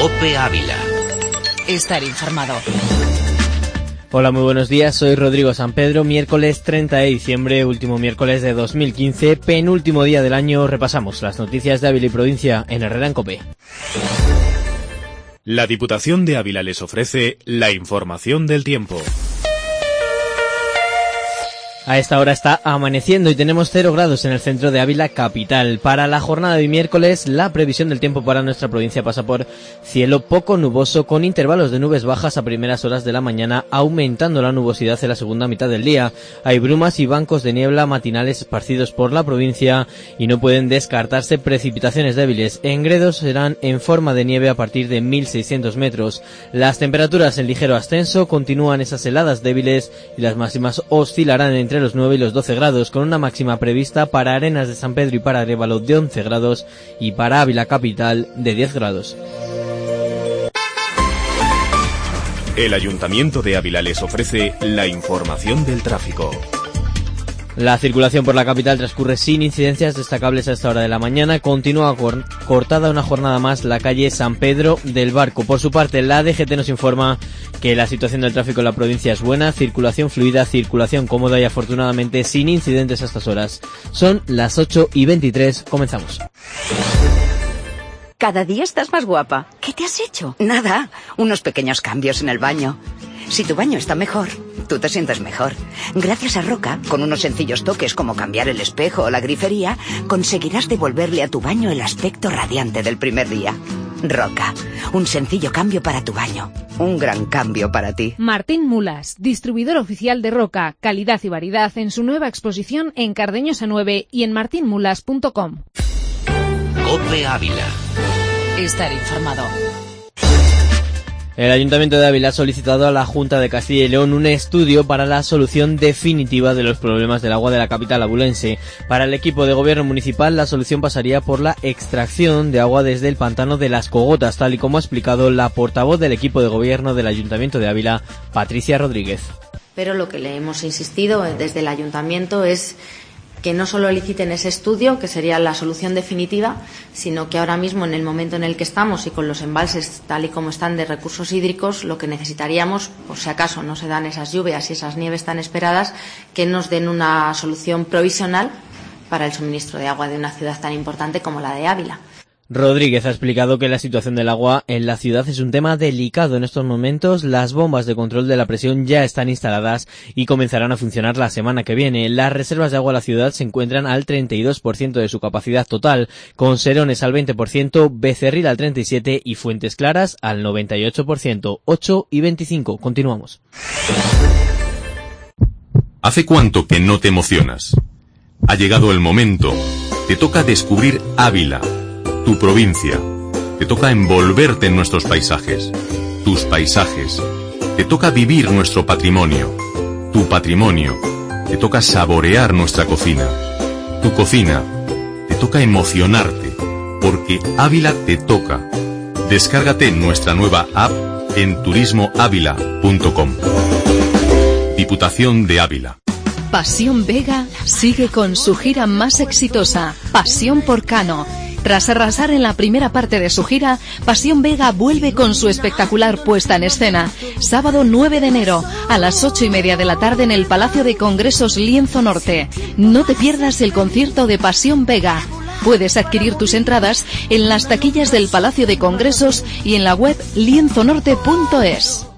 COPE Ávila. Estar informado. Hola, muy buenos días, soy Rodrigo San Pedro, miércoles 30 de diciembre, último miércoles de 2015, penúltimo día del año. Repasamos las noticias de Ávila y provincia en Herrera en COPE. La Diputación de Ávila les ofrece la información del tiempo. A esta hora está amaneciendo y tenemos 0 grados en el centro de Ávila capital. Para la jornada de miércoles, la previsión del tiempo para nuestra provincia pasa por cielo poco nuboso con intervalos de nubes bajas a primeras horas de la mañana, aumentando la nubosidad en la segunda mitad del día. Hay brumas y bancos de niebla matinales esparcidos por la provincia y no pueden descartarse precipitaciones débiles. En Gredos serán en forma de nieve a partir de 1.600 metros. Las temperaturas en ligero ascenso, continúan esas heladas débiles y las máximas oscilarán entre los 9 y los 12 grados, con una máxima prevista para Arenas de San Pedro y para Arévalo de 11 grados y para Ávila capital de 10 grados. El Ayuntamiento de Ávila les ofrece la información del tráfico. La circulación por la capital transcurre sin incidencias destacables a esta hora de la mañana. Continúa cortada una jornada más la calle San Pedro del Barco. Por su parte, la DGT nos informa que la situación del tráfico en la provincia es buena, circulación fluida, circulación cómoda y afortunadamente sin incidentes a estas horas. Son las 8:23, comenzamos. Cada día estás más guapa. ¿Qué te has hecho? Nada, unos pequeños cambios en el baño. Si tu baño está mejor, tú te sientes mejor. Gracias a Roca, con unos sencillos toques como cambiar el espejo o la grifería, conseguirás devolverle a tu baño el aspecto radiante del primer día. Roca, un sencillo cambio para tu baño, un gran cambio para ti. Martín Mulas, distribuidor oficial de Roca, calidad y variedad en su nueva exposición en Cardeñosa 9 y en martinmulas.com. COPE Ávila. Estar informado. El Ayuntamiento de Ávila ha solicitado a la Junta de Castilla y León un estudio para la solución definitiva de los problemas del agua de la capital abulense. Para el equipo de gobierno municipal, la solución pasaría por la extracción de agua desde el pantano de Las Cogotas, tal y como ha explicado la portavoz del equipo de gobierno del Ayuntamiento de Ávila, Patricia Rodríguez. Pero lo que le hemos insistido desde el Ayuntamiento es que no solo liciten ese estudio, que sería la solución definitiva, sino que ahora mismo, en el momento en el que estamos y con los embalses tal y como están de recursos hídricos, lo que necesitaríamos, por si acaso no se dan esas lluvias y esas nieves tan esperadas, que nos den una solución provisional para el suministro de agua de una ciudad tan importante como la de Ávila. Rodríguez ha explicado que la situación del agua en la ciudad es un tema delicado en estos momentos. Las bombas de control de la presión ya están instaladas y comenzarán a funcionar la semana que viene. Las reservas de agua de la ciudad se encuentran al 32% de su capacidad total, con Serones al 20%, Becerril al 37% y Fuentes Claras al 98%. 8:25. Continuamos. ¿Hace cuánto que no te emocionas? Ha llegado el momento. Te toca descubrir Ávila, tu provincia. Te toca envolverte en nuestros paisajes, tus paisajes. Te toca vivir nuestro patrimonio, tu patrimonio. Te toca saborear nuestra cocina, tu cocina. Te toca emocionarte, porque Ávila te toca. Descárgate nuestra nueva app en turismoavila.com. Diputación de Ávila. Pasión Vega sigue con su gira más exitosa, Pasión por Cano. Tras arrasar en la primera parte de su gira, Pasión Vega vuelve con su espectacular puesta en escena. Sábado 9 de enero, a las 8:30 de la tarde en el Palacio de Congresos Lienzo Norte. No te pierdas el concierto de Pasión Vega. Puedes adquirir tus entradas en las taquillas del Palacio de Congresos y en la web lienzonorte.es.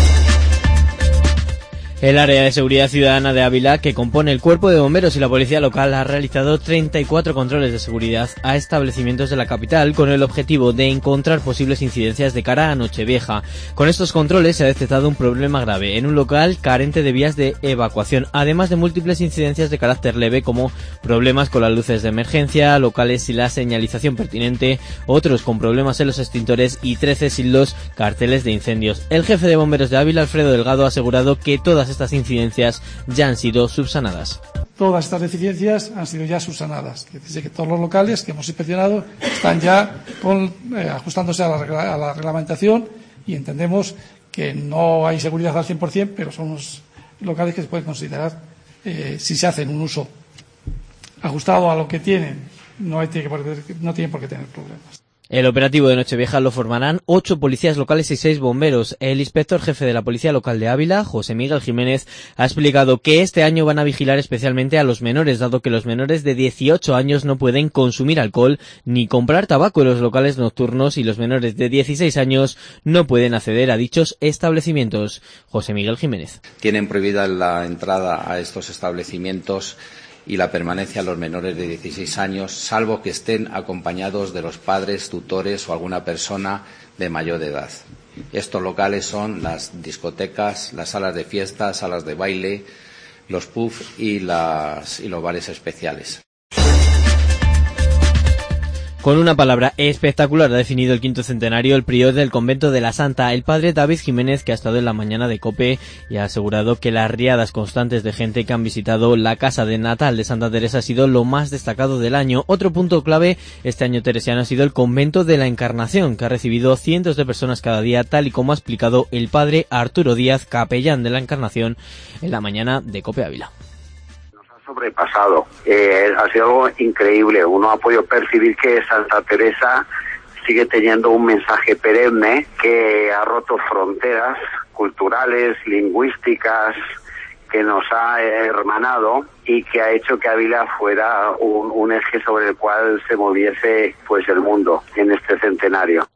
El área de seguridad ciudadana de Ávila, que compone el Cuerpo de Bomberos y la Policía Local, ha realizado 34 controles de seguridad a establecimientos de la capital con el objetivo de encontrar posibles incidencias de cara a Nochevieja. Con estos controles se ha detectado un problema grave en un local carente de vías de evacuación, además de múltiples incidencias de carácter leve como problemas con las luces de emergencia, locales sin la señalización pertinente, otros con problemas en los extintores y 13 sin los carteles de incendios. El jefe de bomberos de Ávila, Alfredo Delgado, ha asegurado que todas estas incidencias ya han sido subsanadas. Todas estas deficiencias han sido ya subsanadas. Es decir, que todos los locales que hemos inspeccionado están ya ajustándose a la reglamentación y entendemos que no hay seguridad al 100%, pero son los locales que se pueden considerar, si se hacen un uso ajustado a lo que tienen, no tienen por qué tener problemas. El operativo de Nochevieja lo formarán 8 policías locales y 6 bomberos. El inspector jefe de la Policía Local de Ávila, José Miguel Jiménez, ha explicado que este año van a vigilar especialmente a los menores, dado que los menores de 18 años no pueden consumir alcohol ni comprar tabaco en los locales nocturnos y los menores de 16 años no pueden acceder a dichos establecimientos. José Miguel Jiménez. Tienen prohibida la entrada a estos establecimientos y la permanencia a los menores de 16 años, salvo que estén acompañados de los padres, tutores o alguna persona de mayor edad. Estos locales son las discotecas, las salas de fiestas, salas de baile, los pubs y los bares especiales. Con una palabra espectacular ha definido el 5º centenario el prior del convento de la Santa, el padre David Jiménez, que ha estado en la mañana de COPE y ha asegurado que las riadas constantes de gente que han visitado la casa de natal de Santa Teresa ha sido lo más destacado del año. Otro punto clave este año teresiano ha sido el convento de la Encarnación, que ha recibido cientos de personas cada día, tal y como ha explicado el padre Arturo Díaz, capellán de la Encarnación, en la mañana de COPE Ávila. Sobrepasado, ha sido algo increíble. Uno ha podido percibir que Santa Teresa sigue teniendo un mensaje perenne que ha roto fronteras culturales, lingüísticas, que nos ha hermanado y que ha hecho que Ávila fuera un eje sobre el cual se moviese pues el mundo en este centenario.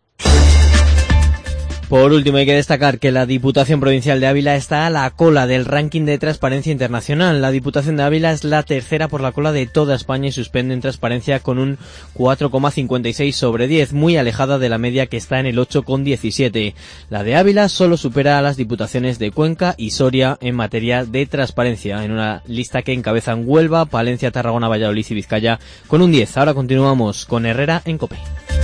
Por último, hay que destacar que la Diputación Provincial de Ávila está a la cola del ranking de transparencia internacional. La Diputación de Ávila es la tercera por la cola de toda España y suspende en transparencia con un 4,56 sobre 10, muy alejada de la media que está en el 8,17. La de Ávila solo supera a las diputaciones de Cuenca y Soria en materia de transparencia, en una lista que encabezan Huelva, Palencia, Tarragona, Valladolid y Vizcaya con un 10. Ahora continuamos con Herrera en COPE.